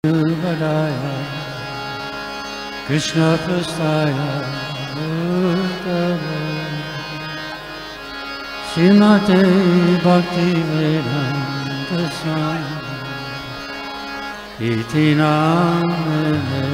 Vadaya Krishna Prastaya Bhutale Srimate Bhakti Vedanta Swami Iti Namane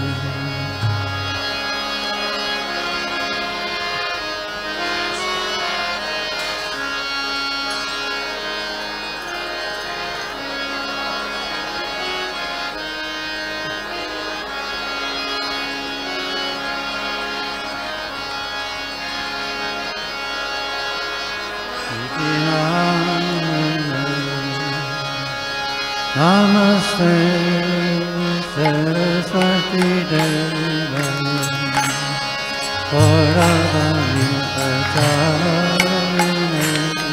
Namaste Saraswati Deva Paravani Acharine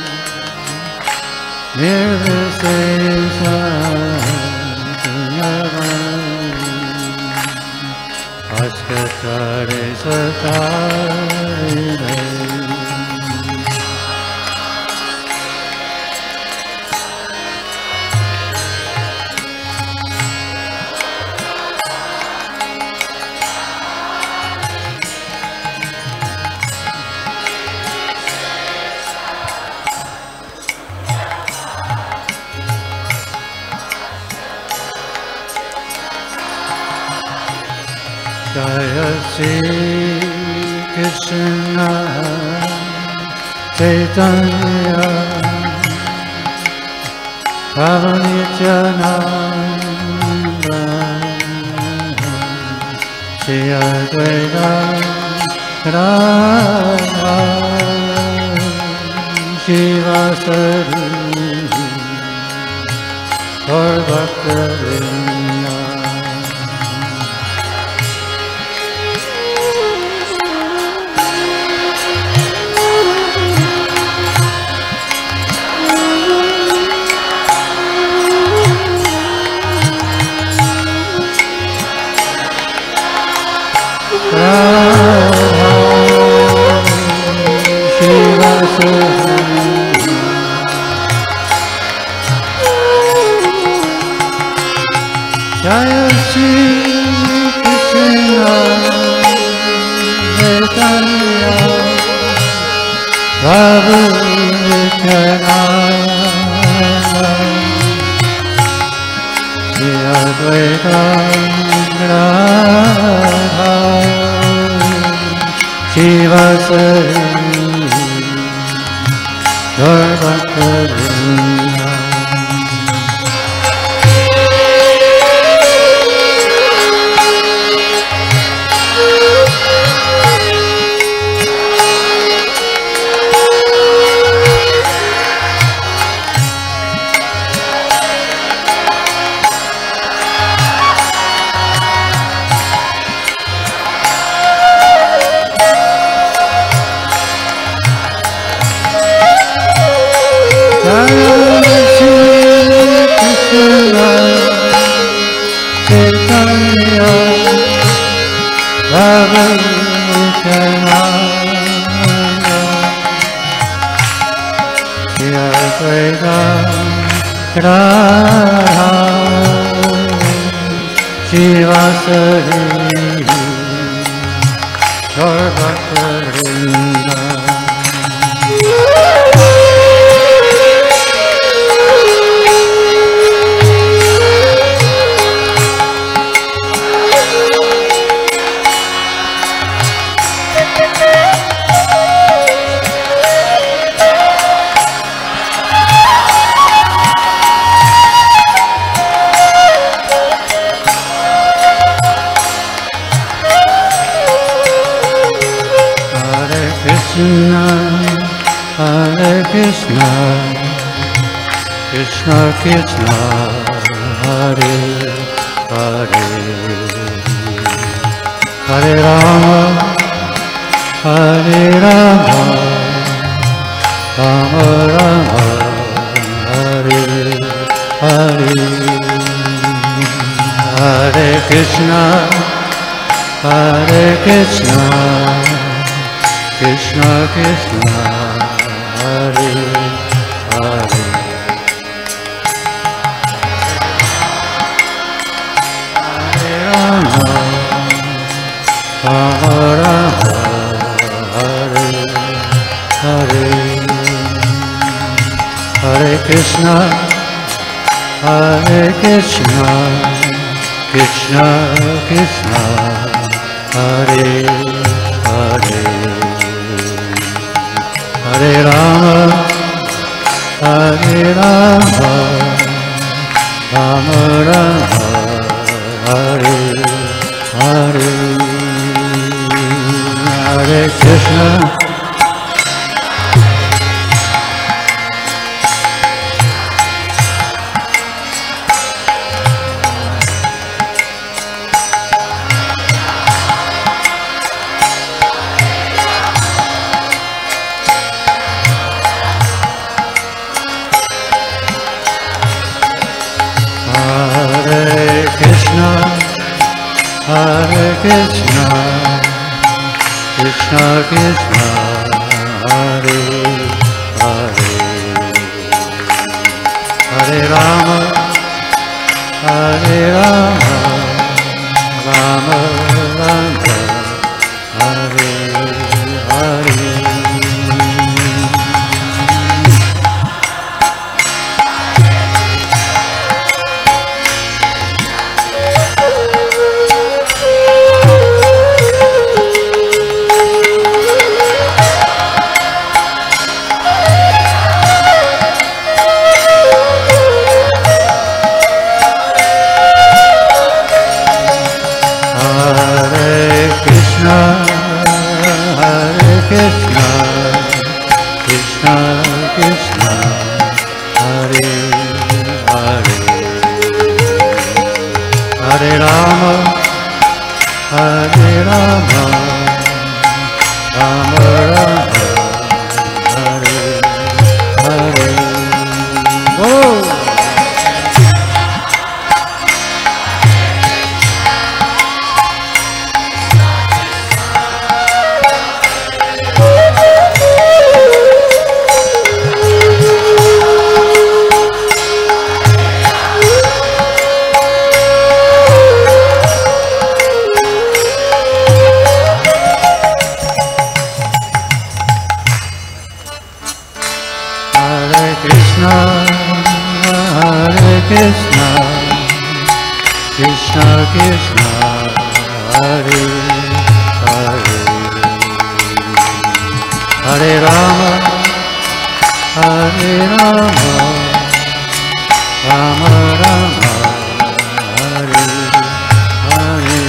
Nirvisesa Sunyavani Askatare Satarine Jaya Shri Krishna Chaitanya Prabhu Nityananda Shri Advaita Radha Shivasari Gaur Bhakta-vrinda Jaya Shri Krishna Chaitanya Prabhu Nityananda Shri Advaita Radha Shivasari Gaur Bhakta-vrinda Shivasari Gaur Bhakta-vrinda Hare Krishna, Krishna Krishna, Hare Hare, Hare Rama, Hare Rama, Rama Rama, Hare Hare, Hare Krishna, Hare Krishna, Krishna Krishna, Hare Hare. Krishna, Hare Krishna, Krishna Krishna, Hare Hare, Hare Rama, Hare Rama, Rama Rama, Hare Hare, Hare Krishna, Hare Krishna, Krishna Krishna, Hare Hare, Hare Rama, Hare Rama, Rama Rama, Hare Hare. Hare Rama, Hare Rama, Rama Rama, Hare Hare. Oh! Krishna, Krishna Krishna, Hare Hare, Hare Rama, Hare Rama, Rama Rama, Hare Hare.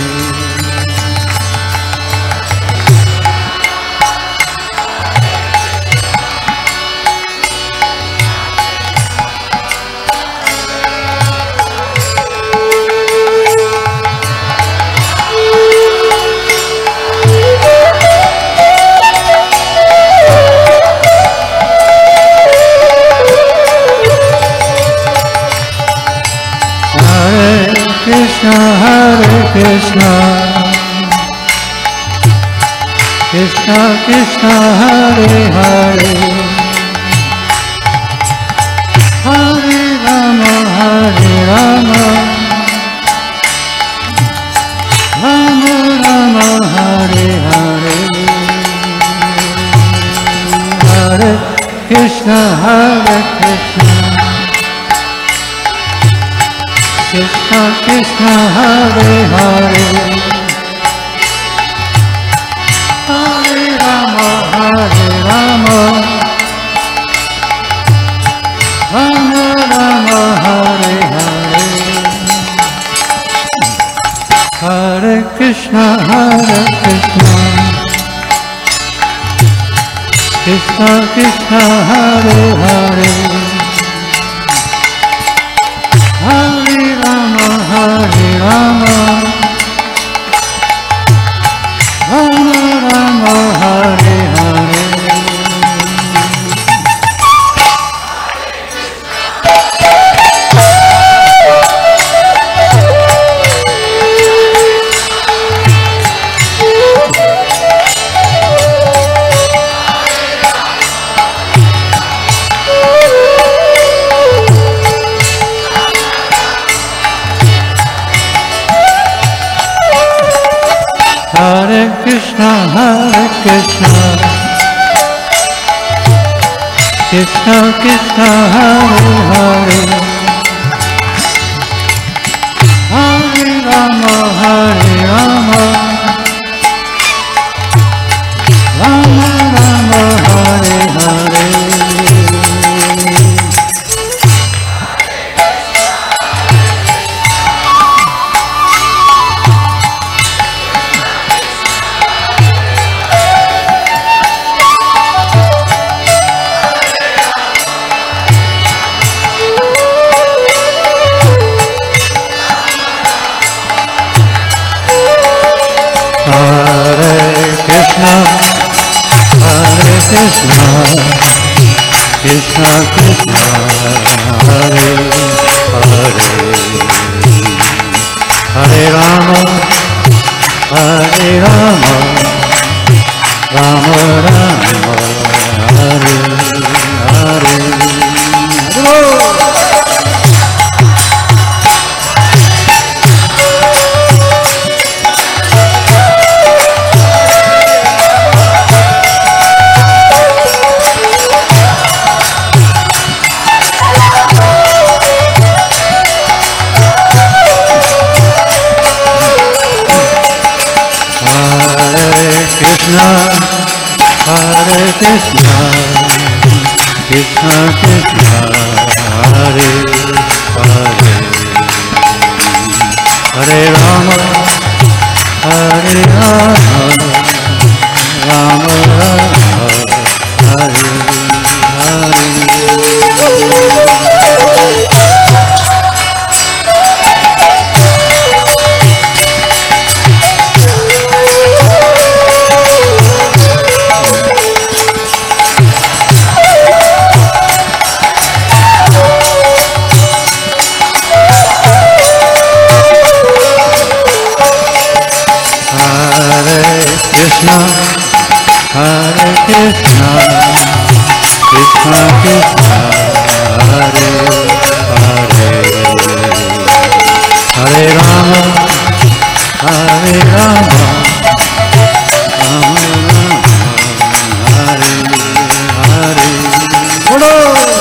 Krishna, Hare Krishna, Krishna Krishna, Hare Hare, Hare Rama, Hare Rama, Rama Rama, Hare Hare, Hare Krishna, Hare Krishna, Krishna Krishna, Hare Hare, Hare Rama, Hare Rama, Rama Rama, Hare Hare, Hare Krishna, Krishna Krishna, Hare Hare, Hare Rama, Hare Rama, Rama Rama, Hare Hare. Hare Krishna, Krishna Krishna Hare Hare Hare Rama Hare Rama Rama Rama Hare Hare Krishna Krishna Krishna Hare Hare Hare Rama Hare Rama Rama Rama Hare Hare Krishna Krishna Krishna Hare Hare Hare Rama Hare Rama Rama Rama Hare Hare Krishna Krishna Krishna Hare Hare Hare Rama Hare Rama Rama Rama Hare Hare Bolo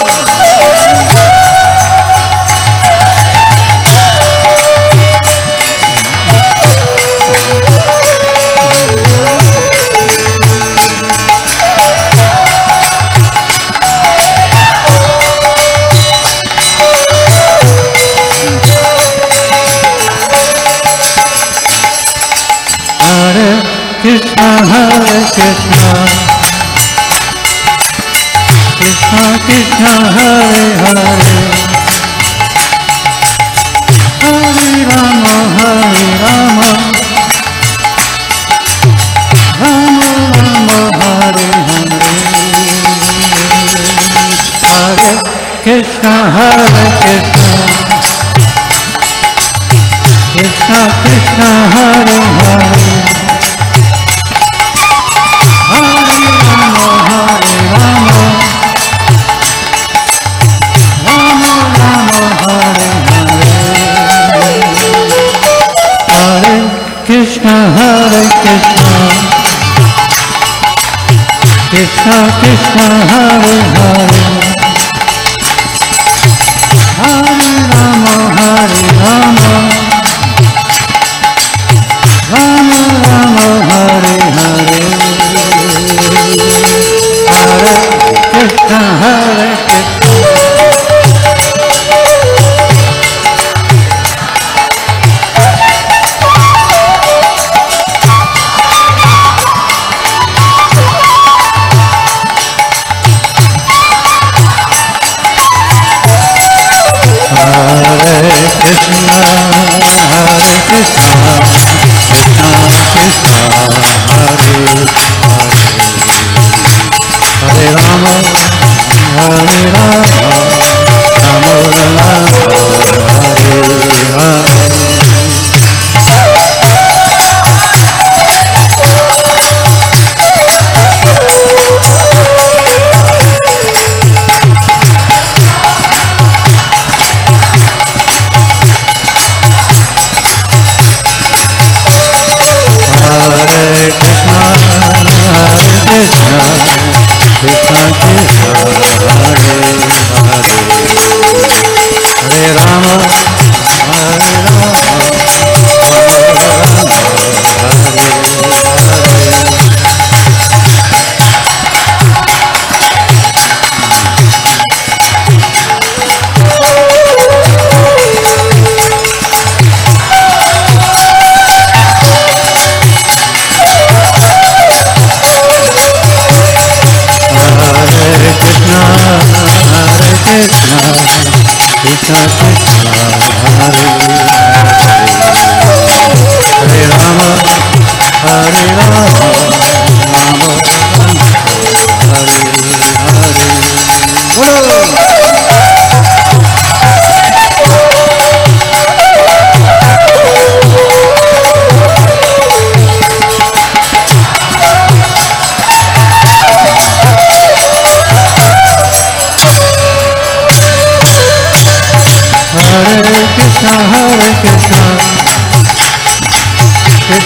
Krishna Hare Krishna Krishna Krishna Hare Hare Hare Rama Hare Rama Rama Rama Hare Hare Hare Krishna Hare Krishna Krishna Krishna Hare Hare Krishna Hare Krishna Krishna Krishna Hare Hare Hare Rama Hare Rama Rama Rama Hare Hare Hare Krishna Hare Krishna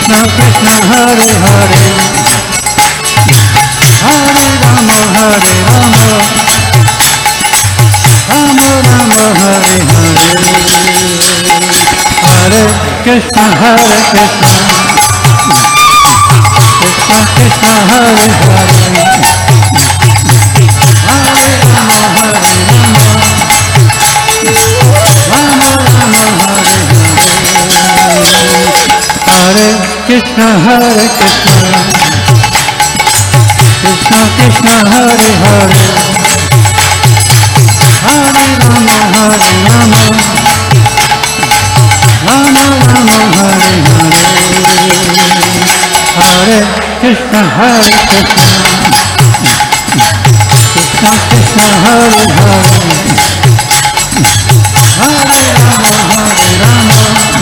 Krishna Krishna Hare Hare Hare Rama Hare Rama Rama Rama Hare Hare Hare Krishna Hare Krishna Krishna Krishna Hare Hare Hare Rama Hare Rama Rama Rama Hare Hare Krishna Hare Krishna Krishna Krishna Hare Hare Hare Rama Hare Rama Rama Rama Hare Hare Hare Krishna Hare Krishna Krishna Krishna Hare Hare Hare Rama Hare Rama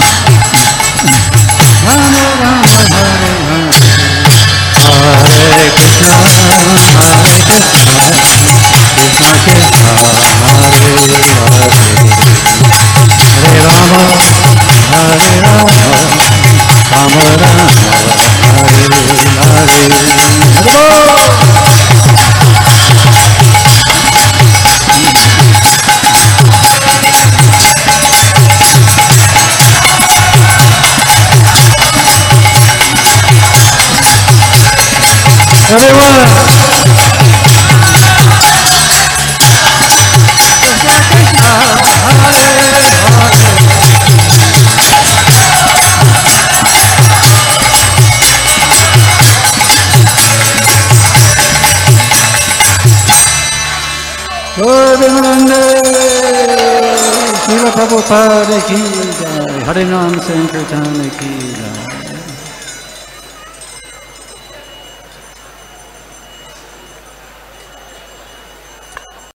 Rama Rama Hare Hare Hare Krishna Hare Krishna Krishna Krishna Hare Hare Rama Hare Rama Rama Rama Hare Hare everyone. Srila Prabhupada ki jai, Harinam Sankirtan ki jai.